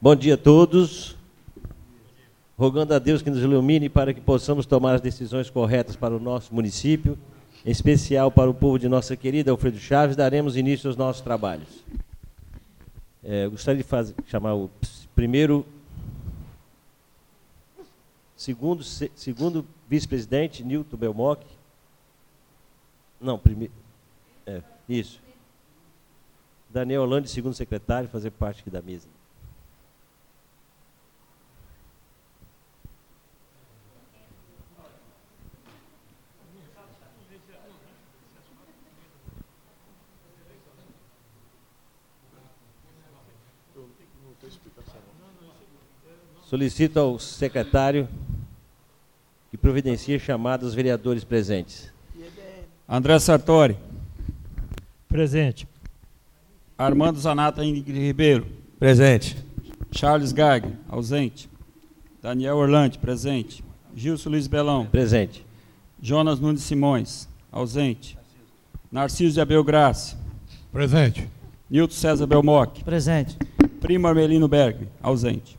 Bom dia a todos. Rogando a Deus que nos ilumine para que possamos tomar as decisões corretas para o nosso município, em especial para o povo de nossa querida Alfredo Chaves, daremos início aos nossos trabalhos. Gostaria de chamar o segundo vice-presidente, Nilton Belmoc. Não, primeiro. Isso. Daniel Orlando, segundo secretário, fazer parte aqui da mesa. Solicito ao secretário que providencie a chamada dos vereadores presentes. André Sartori. Presente. Armando Zanata Ingrid Ribeiro. Presente. Charles Geiger, ausente. Daniel Orlando, presente. Gilson Luiz Belão. Presente. Jonas Nunes Simões, ausente. Narciso de Abel Graça. Presente. Nilton César Belmoc. Presente. Primo Armelino Berg, ausente.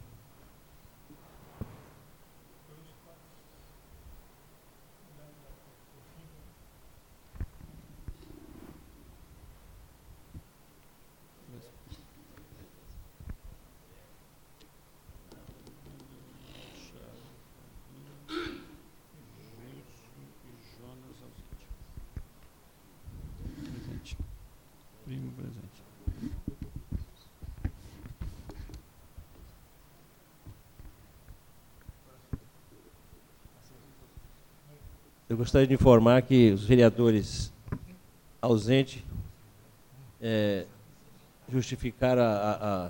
Primo presente. Eu gostaria de informar que os vereadores ausentes justificaram a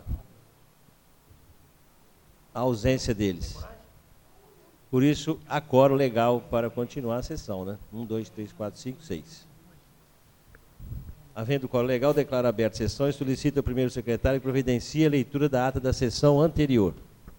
ausência deles. Por isso, há quórum legal para continuar a sessão, né? 1, 2, 3, 4, 5, 6. Havendo quórum legal, declaro aberta a sessão e solicito ao primeiro secretário que providencie a leitura da ata da sessão anterior.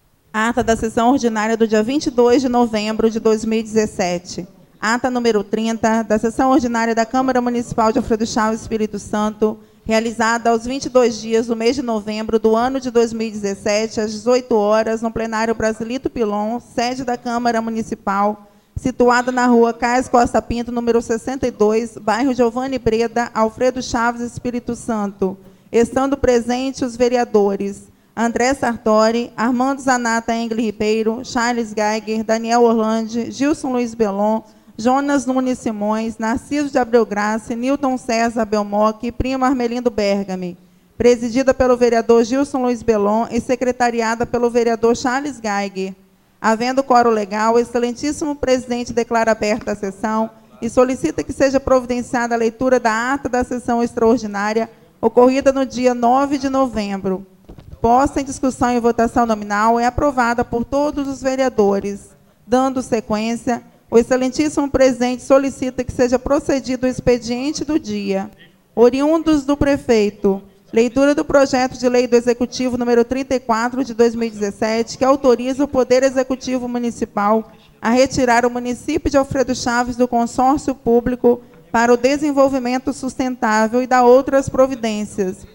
Ata da sessão ordinária do dia 22 de novembro de 2017. Ata número 30 da sessão ordinária da Câmara Municipal de Alfredo Chaves, Espírito Santo, realizada aos 22 dias do mês de novembro do ano de 2017, às 18 horas, no plenário Brasilito Pilon, sede da Câmara Municipal, situada na rua Caes Costa Pinto, número 62, bairro Giovanni Breda, Alfredo Chaves, Espírito Santo, estando presentes os vereadores André Sartori, Armando Zanata Ingrid Ribeiro, Charles Geiger, Daniel Orlando, Gilson Luiz Belon, Jonas Nunes Simões, Narciso de Abreu Graça, Nilton César Belmoc e Primo Armelindo Bergami, presidida pelo vereador Gilson Luiz Belon e secretariada pelo vereador Charles Geiger. Havendo quórum legal, o excelentíssimo presidente declara aberta a sessão e solicita que seja providenciada a leitura da ata da sessão extraordinária ocorrida no dia 9 de novembro. Posta em discussão e votação nominal, é aprovada por todos os vereadores. Dando sequência, o excelentíssimo presidente solicita que seja procedido o expediente do dia. Oriundos do prefeito. Leitura do projeto de lei do Executivo número 34 de 2017, que autoriza o Poder Executivo Municipal a retirar o município de Alfredo Chaves do consórcio público para o desenvolvimento sustentável e da outras providências.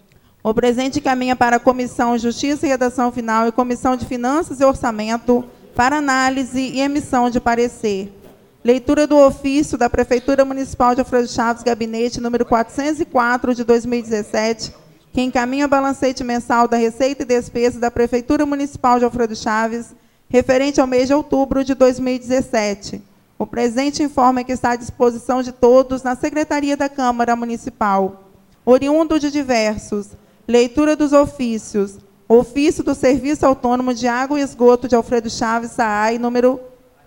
O presente caminha para a Comissão Justiça e Redação Final e Comissão de Finanças e Orçamento para análise e emissão de parecer. Leitura do ofício da Prefeitura Municipal de Alfredo Chaves, gabinete número 404 de 2017, que encaminha balancete mensal da Receita e Despesa da Prefeitura Municipal de Alfredo Chaves, referente ao mês de outubro de 2017. O presente informa que está à disposição de todos na Secretaria da Câmara Municipal. Oriundo de diversos. Leitura dos ofícios. Ofício do Serviço Autônomo de Água e Esgoto de Alfredo Chaves, SAAI, número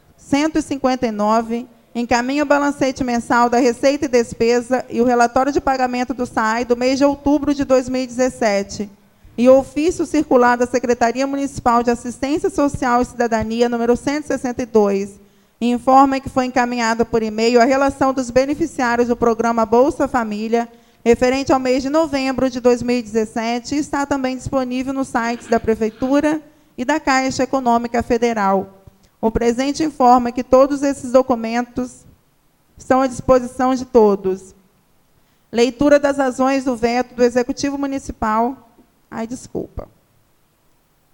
159, encaminha o balancete mensal da Receita e Despesa e o relatório de pagamento do SAAI do mês de outubro de 2017. E o ofício circular da Secretaria Municipal de Assistência Social e Cidadania, número 162, informa que foi encaminhada por e-mail a relação dos beneficiários do programa Bolsa Família, referente ao mês de novembro de 2017, e está também disponível nos sites da Prefeitura e da Caixa Econômica Federal. O presente informa que todos esses documentos estão à disposição de todos. Leitura das razões do veto do Executivo Municipal. Ai, desculpa.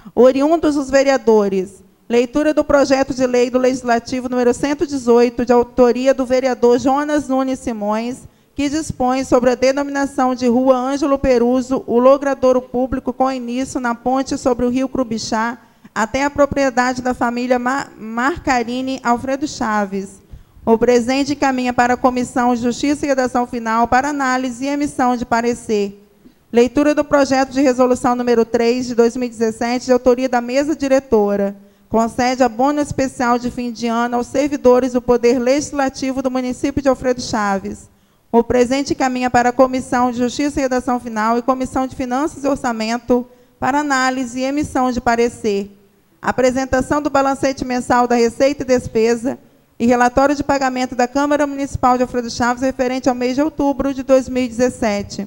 Oriundos dos vereadores. Leitura do projeto de lei do Legislativo número 118, de autoria do vereador Jonas Nunes Simões, que dispõe sobre a denominação de Rua Ângelo Peruso, o logradouro público com início na ponte sobre o rio Crubixá, até a propriedade da família Marcarini Alfredo Chaves. O presente encaminha para a Comissão de Justiça e Redação Final para análise e emissão de parecer. Leitura do projeto de resolução número 3, de 2017, de autoria da mesa diretora. Concede abono especial de fim de ano aos servidores do Poder Legislativo do município de Alfredo Chaves. O presente encaminha para a Comissão de Justiça e Redação Final e Comissão de Finanças e Orçamento para análise e emissão de parecer. Apresentação do balancete mensal da Receita e Despesa e relatório de pagamento da Câmara Municipal de Alfredo Chaves referente ao mês de outubro de 2017.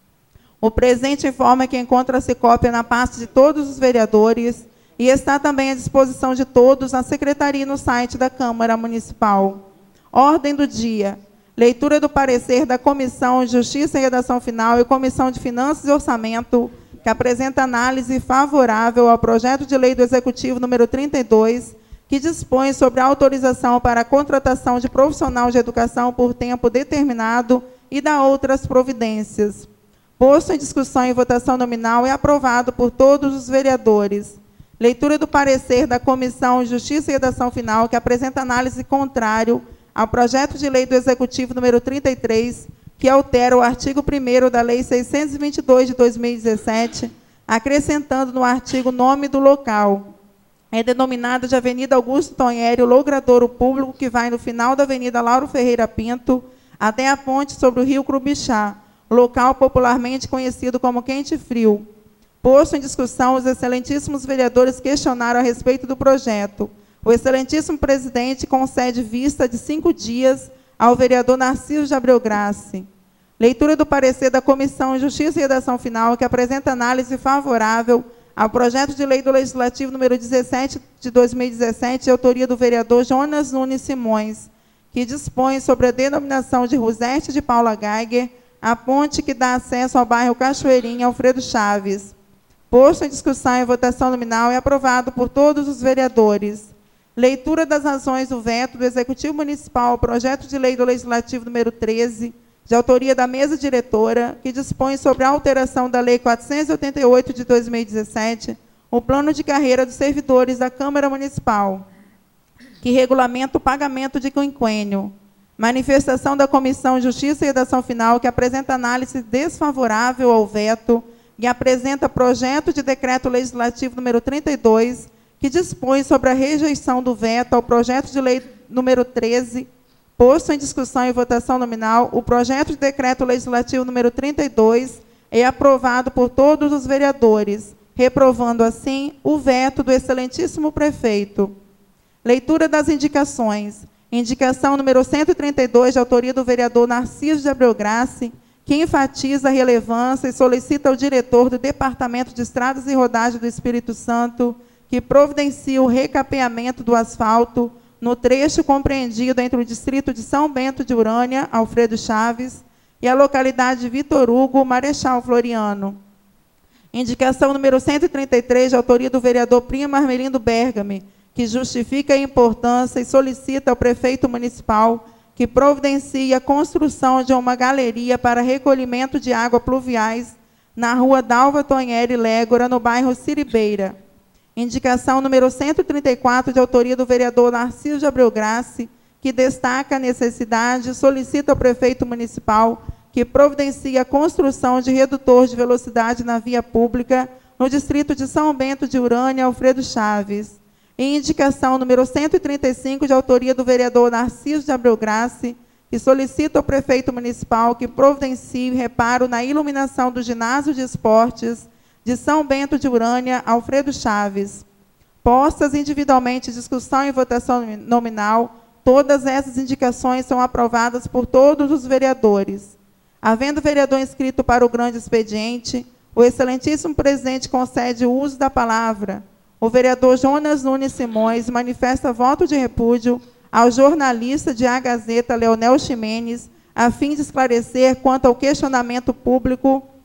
O presente informa que encontra-se cópia na pasta de todos os vereadores e está também à disposição de todos na secretaria e no site da Câmara Municipal. Ordem do dia. Leitura do parecer da Comissão de Justiça e Redação Final e Comissão de Finanças e Orçamento, que apresenta análise favorável ao projeto de lei do Executivo número 32, que dispõe sobre a autorização para a contratação de profissional de educação por tempo determinado e da outras providências. Posto em discussão e votação nominal e aprovado por todos os vereadores. Leitura do parecer da Comissão de Justiça e Redação Final, que apresenta análise contrário ao projeto de lei do Executivo número 33, que altera o artigo 1º da Lei 622 de 2017, acrescentando no artigo o nome do local. É denominada de Avenida Augusto Tonheri, o logradouro público que vai no final da Avenida Lauro Ferreira Pinto até a ponte sobre o rio Crubixá, local popularmente conhecido como Quente Frio. Posto em discussão, os excelentíssimos vereadores questionaram a respeito do projeto. O excelentíssimo presidente concede vista de 5 dias ao vereador Narciso de Abreu Grace. Leitura do parecer da Comissão de Justiça e Redação Final, que apresenta análise favorável ao projeto de lei do Legislativo número 17 de 2017, de autoria do vereador Jonas Nunes Simões, que dispõe sobre a denominação de Rosete de Paula Geiger, a ponte que dá acesso ao bairro Cachoeirinha, Alfredo Chaves. Posto em discussão e votação nominal e aprovado por todos os vereadores. Leitura das razões do veto do Executivo Municipal ao projeto de lei do Legislativo número 13, de autoria da mesa diretora, que dispõe sobre a alteração da Lei 488 de 2017, o plano de carreira dos servidores da Câmara Municipal, que regulamenta o pagamento de quinquênio. Manifestação da Comissão de Justiça e Redação Final, que apresenta análise desfavorável ao veto e apresenta projeto de decreto legislativo número 32, que dispõe sobre a rejeição do veto ao projeto de lei número 13, posto em discussão e votação nominal, o projeto de decreto legislativo número 32 é aprovado por todos os vereadores, reprovando assim o veto do excelentíssimo prefeito. Leitura das indicações. Indicação número 132, de autoria do vereador Narciso de Abreu Grace, que enfatiza a relevância e solicita ao diretor do Departamento de Estradas e Rodagem do Espírito Santo que providencie o recapeamento do asfalto no trecho compreendido entre o distrito de São Bento de Urânia, Alfredo Chaves, e a localidade de Vitor Hugo, Marechal Floriano. Indicação número 133, de autoria do vereador Primo Armelindo Bergami, que justifica a importância e solicita ao prefeito municipal que providencie a construção de uma galeria para recolhimento de água pluviais na rua Dalva Tonheri Légora, no bairro Siribeira. Indicação número 134, de autoria do vereador Narciso de Abreu Grace, que destaca a necessidade e solicita ao prefeito municipal que providencie a construção de redutor de velocidade na via pública no distrito de São Bento de Urânia, Alfredo Chaves. E indicação número 135, de autoria do vereador Narciso de Abreu Grace, que solicita ao prefeito municipal que providencie reparo na iluminação do ginásio de esportes de São Bento de Urânia, Alfredo Chaves. Postas individualmente em discussão e votação nominal, todas essas indicações são aprovadas por todos os vereadores. Havendo vereador inscrito para o grande expediente, o excelentíssimo presidente concede o uso da palavra. O vereador Jonas Nunes Simões manifesta voto de repúdio ao jornalista de A Gazeta, Leonel Ximenes, a fim de esclarecer quanto ao questionamento público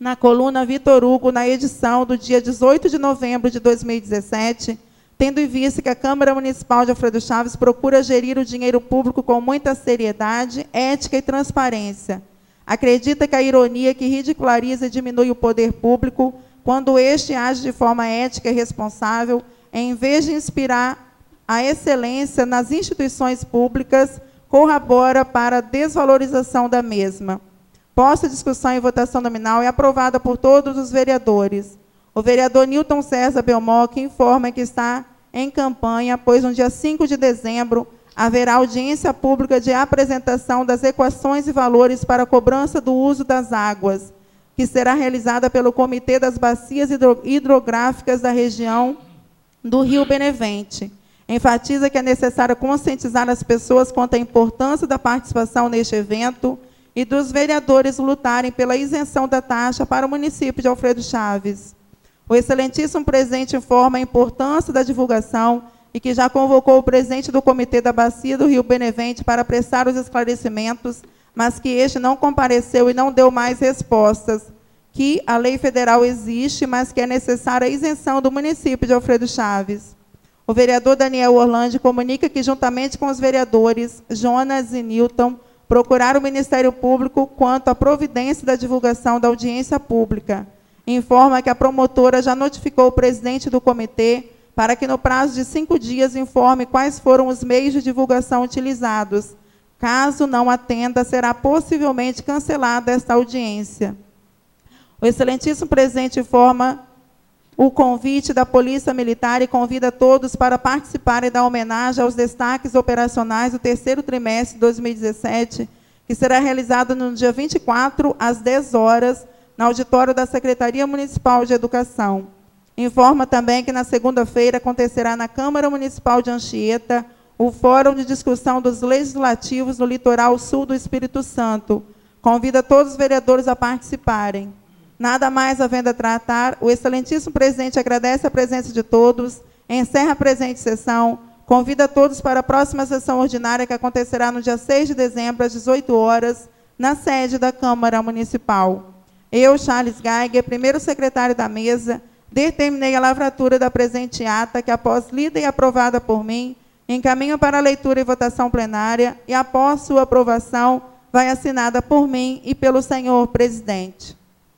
na coluna Vitor Hugo, na edição do dia 18 de novembro de 2017, tendo em vista que a Câmara Municipal de Alfredo Chaves procura gerir o dinheiro público com muita seriedade, ética e transparência. Acredita que a ironia que ridiculariza e diminui o poder público, quando este age de forma ética e responsável, em vez de inspirar a excelência nas instituições públicas, corrobora para a desvalorização da mesma. Posta discussão e votação nominal é aprovada por todos os vereadores. O vereador Nilton César Belmoc informa que está em campanha, pois no dia 5 de dezembro haverá audiência pública de apresentação das equações e valores para a cobrança do uso das águas, que será realizada pelo Comitê das Bacias Hidrográficas da região do Rio Benevente. Enfatiza que é necessário conscientizar as pessoas quanto à importância da participação neste evento e dos vereadores lutarem pela isenção da taxa para o município de Alfredo Chaves. O excelentíssimo presidente informa a importância da divulgação e que já convocou o presidente do Comitê da Bacia do Rio Benevente para prestar os esclarecimentos, mas que este não compareceu e não deu mais respostas, que a lei federal existe, mas que é necessária a isenção do município de Alfredo Chaves. O vereador Daniel Orlandi comunica que, juntamente com os vereadores Jonas e Nilton, procurar o Ministério Público quanto à providência da divulgação da audiência pública. Informa que a promotora já notificou o presidente do comitê para que, no prazo de 5 dias, informe quais foram os meios de divulgação utilizados. Caso não atenda, será possivelmente cancelada esta audiência. O excelentíssimo presidente informa o convite da Polícia Militar e convida todos para participarem da homenagem aos destaques operacionais do terceiro trimestre de 2017, que será realizado no dia 24, às 10 horas, no auditório da Secretaria Municipal de Educação. Informa também que na segunda-feira acontecerá na Câmara Municipal de Anchieta o Fórum de Discussão dos Legislativos no Litoral Sul do Espírito Santo. Convida todos os vereadores a participarem. Nada mais havendo a tratar, o excelentíssimo presidente agradece a presença de todos, encerra a presente sessão, convida todos para a próxima sessão ordinária que acontecerá no dia 6 de dezembro, às 18 horas, na sede da Câmara Municipal. Eu, Charles Geiger, primeiro secretário da mesa, determinei a lavratura da presente ata, que após lida e aprovada por mim, encaminho para a leitura e votação plenária, e após sua aprovação, vai assinada por mim e pelo senhor presidente.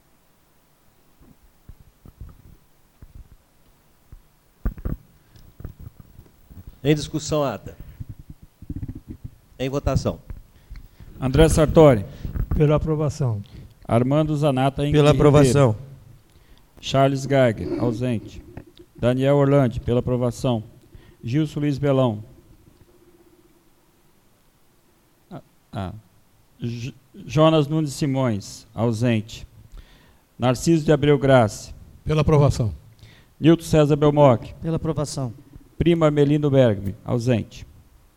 Em discussão, ata. Em votação. André Sartori. Pela aprovação. Armando Zanata. Pela aprovação. Charles Geiger, ausente. Daniel Orlandi, pela aprovação. Gilson Luiz Belão. Jonas Nunes Simões, ausente. Narciso de Abreu Graça. Pela aprovação. Nilton César Belmoc. Pela aprovação. Prima Melino Bergme, ausente.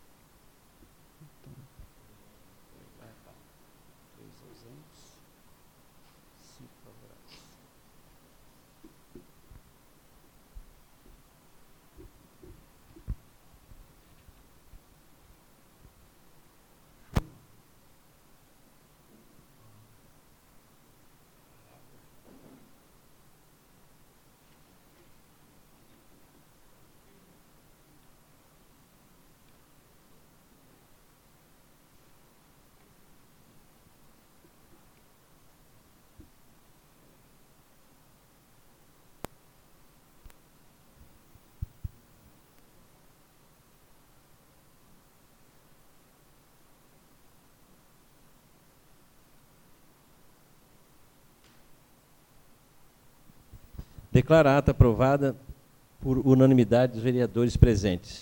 Declaro a ata aprovada por unanimidade dos vereadores presentes.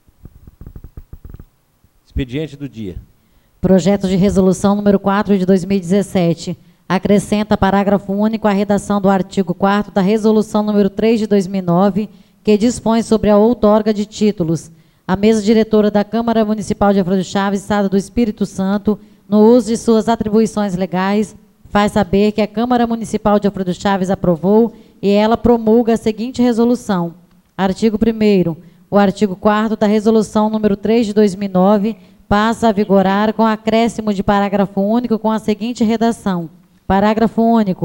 Expediente do dia. Projeto de resolução número 4 de 2017. Acrescenta parágrafo único à redação do artigo 4º da resolução número 3 de 2009, que dispõe sobre a outorga de títulos. A mesa diretora da Câmara Municipal de Alfredo Chaves, Estado do Espírito Santo, no uso de suas atribuições legais, faz saber que a Câmara Municipal de Alfredo Chaves aprovou e ela promulga a seguinte resolução. Artigo 1º. O artigo 4º da resolução número 3 de 2009 passa a vigorar com acréscimo de parágrafo único com a seguinte redação. Parágrafo único.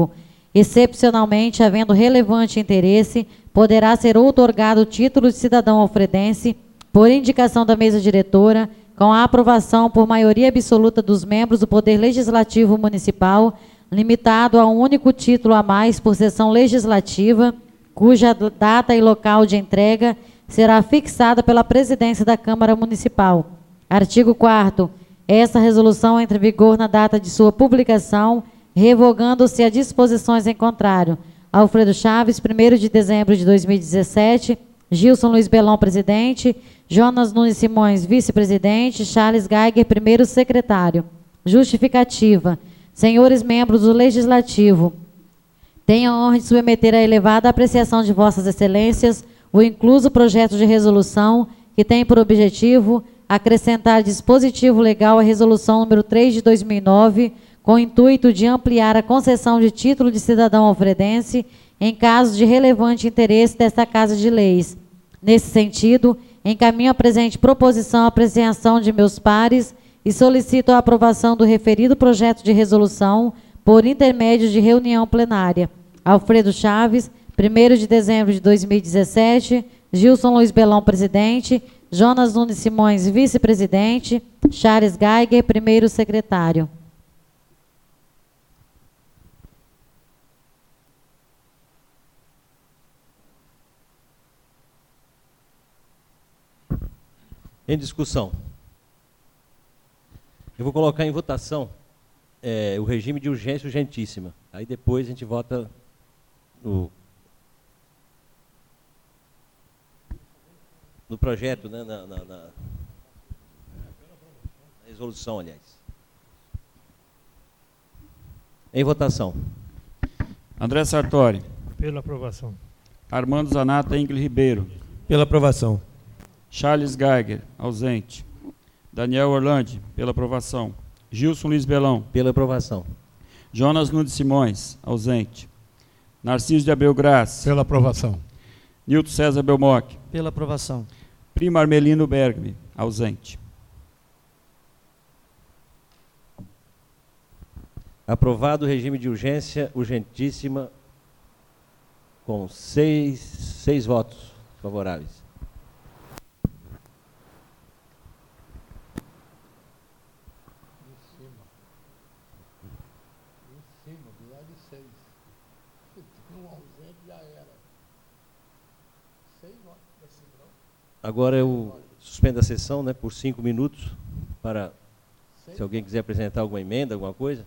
Excepcionalmente, havendo relevante interesse, poderá ser outorgado o título de cidadão alfredense por indicação da mesa diretora, com a aprovação por maioria absoluta dos membros do Poder Legislativo Municipal, limitado a um único título a mais por sessão legislativa, cuja data e local de entrega será fixada pela presidência da Câmara Municipal. Artigo 4º. Esta resolução entra em vigor na data de sua publicação, revogando-se as disposições em contrário. Alfredo Chaves, 1º de dezembro de 2017, Gilson Luiz Belon, presidente, Jonas Nunes Simões, vice-presidente, Charles Geiger, 1º secretário. Justificativa. Senhores membros do Legislativo, tenho a honra de submeter à elevada apreciação de vossas excelências o incluso projeto de resolução que tem por objetivo acrescentar dispositivo legal à resolução número 3 de 2009, com o intuito de ampliar a concessão de título de cidadão alfredense em casos de relevante interesse desta Casa de Leis. Nesse sentido, encaminho a presente proposição à apreciação de meus pares e solicito a aprovação do referido projeto de resolução por intermédio de reunião plenária. Alfredo Chaves, 1º de dezembro de 2017, Gilson Luiz Belon, presidente, Jonas Nunes Simões, vice-presidente, Charles Geiger, 1º secretário. Em discussão. Eu vou colocar em votação o regime de urgência urgentíssima. Aí depois a gente vota no projeto, né, na resolução, aliás. Em votação. André Sartori. Pela aprovação. Armando Zanata Ingles Ribeiro. Pela aprovação. Charles Geiger, ausente. Daniel Orlandi, pela aprovação. Gilson Luiz Belão. Pela aprovação. Jonas Nunes Simões, ausente. Narciso de Abreu Graça. Pela aprovação. Nilton César Belmoc. Pela aprovação. Primo Armelino Bergme, ausente. Aprovado o regime de urgência urgentíssima com seis votos favoráveis. Agora eu suspendo a sessão, né, por 5 minutos, para, se alguém quiser apresentar alguma emenda, alguma coisa.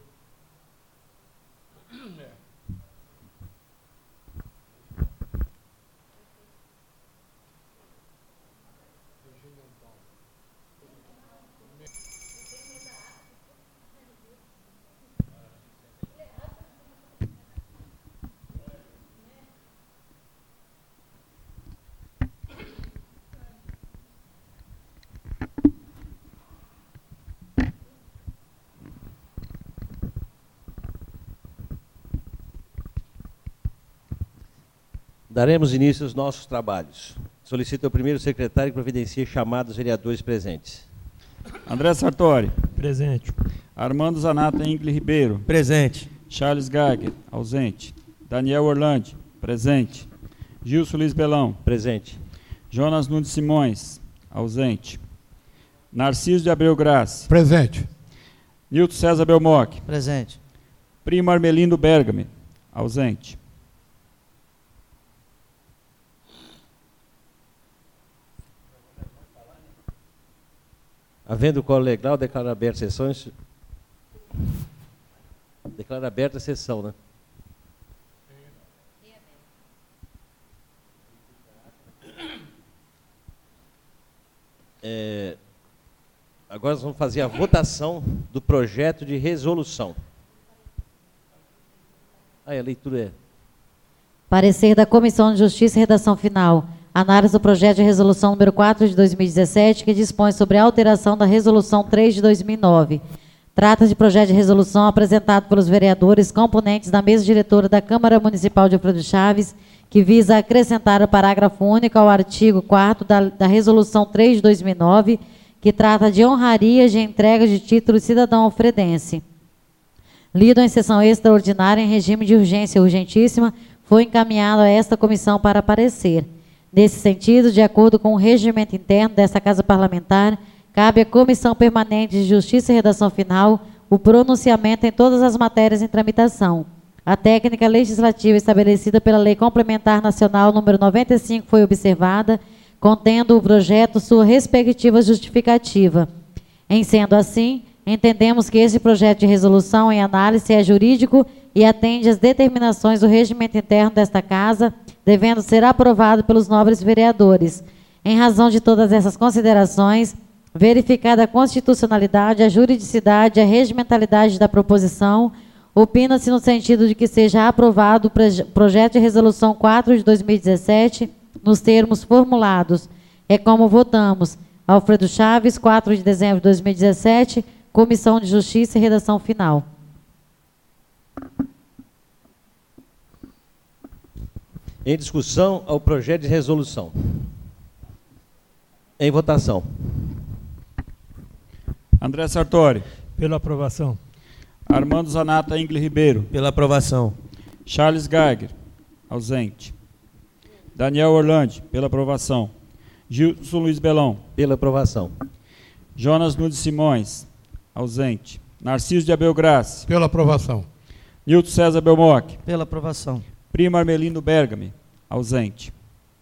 Daremos início aos nossos trabalhos. Solicito ao primeiro secretário que providencie chamado dos vereadores presentes. André Sartori. Presente. Armando Zanata Ingles Ribeiro. Presente. Charles Geiger, ausente. Daniel Orlandi, presente. Gilson Luiz Belão. Presente. Jonas Nunes Simões, ausente. Narciso de Abreu Graça. Presente. Nilton César Belmoc. Presente. Primo Armelino Bergame, ausente. Havendo quórum legal, declaro aberta a sessão. Declaro aberta a sessão, né? Agora nós vamos fazer a votação do projeto de resolução. A leitura é... Parecer da Comissão de Justiça e Redação Final. Análise do projeto de resolução número 4 de 2017, que dispõe sobre a alteração da resolução 3 de 2009. Trata de projeto de resolução apresentado pelos vereadores componentes da mesa diretora da Câmara Municipal de Alfredo Chaves, que visa acrescentar o parágrafo único ao artigo 4º da resolução 3 de 2009, que trata de honrarias de entrega de título de cidadão alfredense. lido em sessão extraordinária em regime de urgência urgentíssima, foi encaminhado a esta comissão para parecer. Nesse sentido, de acordo com o regimento interno desta Casa Parlamentar, cabe à Comissão Permanente de Justiça e Redação Final o pronunciamento em todas as matérias em tramitação. A técnica legislativa estabelecida pela Lei Complementar Nacional número 95 foi observada, contendo o projeto sua respectiva justificativa. Em sendo assim, entendemos que esse projeto de resolução em análise é jurídico e atende às determinações do regimento interno desta Casa, devendo ser aprovado pelos nobres vereadores. Em razão de todas essas considerações, verificada a constitucionalidade, a juridicidade e a regimentalidade da proposição, opina-se no sentido de que seja aprovado o projeto de resolução 4 de 2017, nos termos formulados. É como votamos. Alfredo Chaves, 4 de dezembro de 2017, Comissão de Justiça e Redação Final. Em discussão ao projeto de resolução. Em votação. André Sartori. Pela aprovação. Armando Zanata Ingli Ribeiro. Pela aprovação. Charles Geiger, ausente. Daniel Orlandi, pela aprovação. Gilson Luiz Belão. Pela aprovação. Jonas Nunes Simões, ausente. Narciso de Abel Graça. Pela aprovação. Nilton César Belmoc. Pela aprovação. Primo Armelino Bergami, ausente.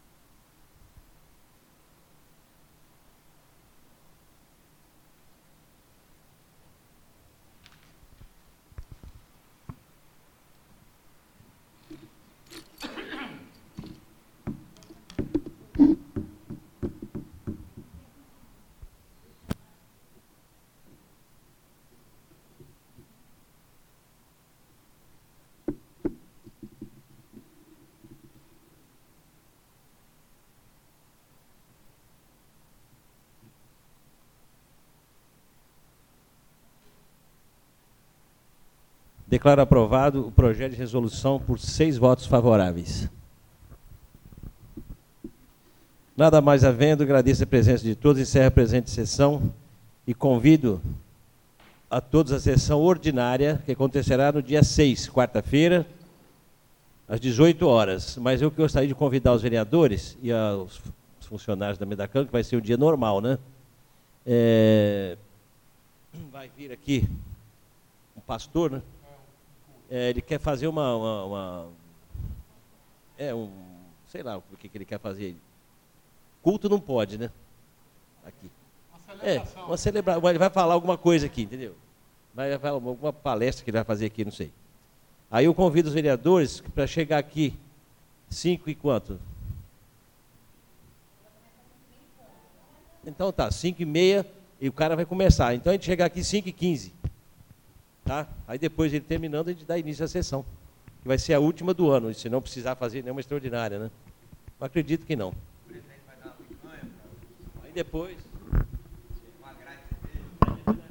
Declaro aprovado o projeto de resolução por 6 votos favoráveis. Nada mais havendo, agradeço a presença de todos, encerro a presente sessão e convido a todos à sessão ordinária, que acontecerá no dia 6, quarta-feira, às 18 horas. Mas eu gostaria de convidar os vereadores e os funcionários da Medacam, que vai ser o dia normal, né? Vai vir aqui um pastor, né? Ele quer fazer sei lá o que ele quer fazer. Culto não pode, né? Aqui. Uma celebração. Ele vai falar alguma coisa aqui, entendeu? Vai falar alguma palestra que ele vai fazer aqui, não sei. Aí eu convido os vereadores para chegar aqui 5 e quanto? Então tá, 5h30 e o cara vai começar. Então a gente chegar aqui 5h15. Tá? Aí depois, ele terminando, a gente dá início à sessão, que vai ser a última do ano, se não precisar fazer nenhuma extraordinária, né? Não acredito que não. Aí depois...